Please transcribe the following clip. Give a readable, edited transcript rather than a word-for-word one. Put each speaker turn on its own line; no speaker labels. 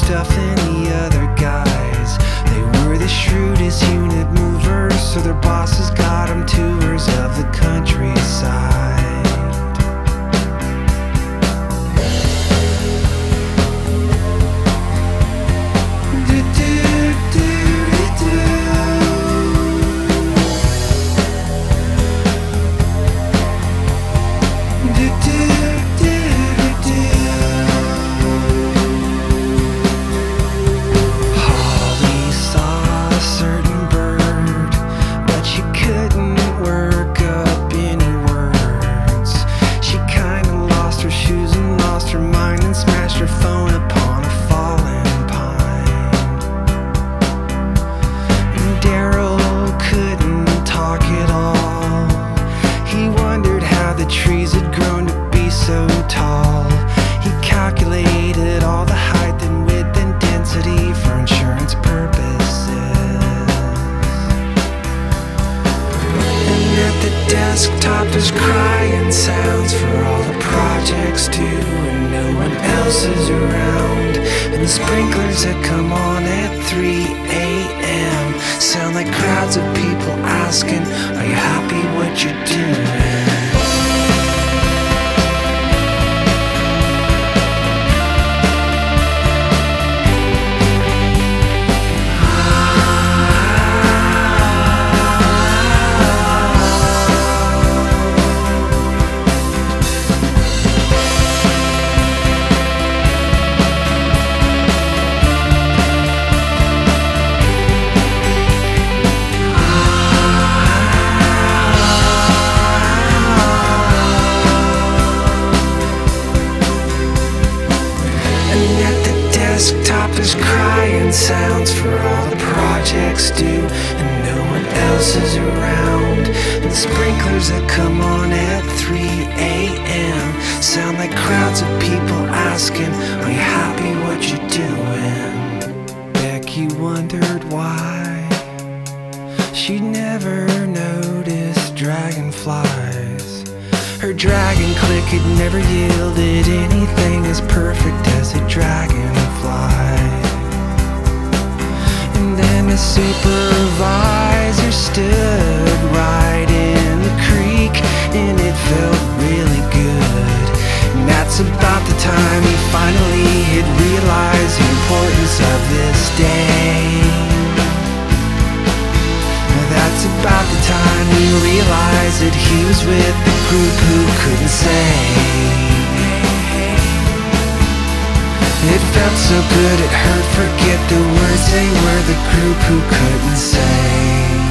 stuff than the other guys. They were the shrewdest unit movers, so their bosses got them tours of the countryside. The trees had grown to be so tall. He calculated all the height and width and density for insurance purposes. And at the desktop there's crying sounds for all the projects due, and no one else is around. And the sprinklers that come on at 3 a.m. sound like crowds of people asking, are you happy what you're doing? Desktop is crying sounds for all the projects due, and no one else is around. And the sprinklers that come on at 3 a.m. sound like crowds of people asking, are you happy what you're doing? Becky wondered why she'd never noticed dragonflies. Her dragon click had never yielded anything as perfect as a dragonfly. And then the supervisor stood right in the creek, and it felt really good. And that's about the time he finally had realized the importance of this day. That's about the time he realized that he was with the group who couldn't say. It felt so good it hurt, forget the words, they were the group who couldn't say.